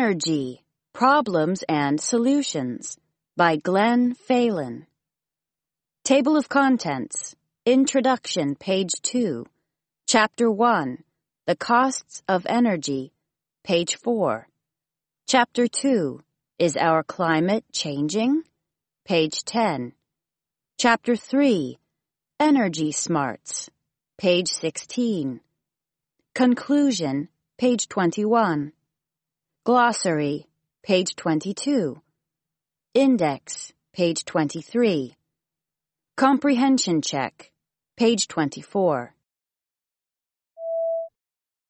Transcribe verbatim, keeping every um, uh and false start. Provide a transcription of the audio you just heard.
Energy, Problems and Solutions by Glenn Phelan. Table of Contents, Introduction, page two. Chapter one, The Costs of Energy, page four. Chapter two, Is Our Climate Changing? Page ten. Chapter three, Energy Smarts, page sixteen. Conclusion, page twenty-one. Glossary, page twenty-two. Index, page twenty-three. Comprehension check, page twenty-four.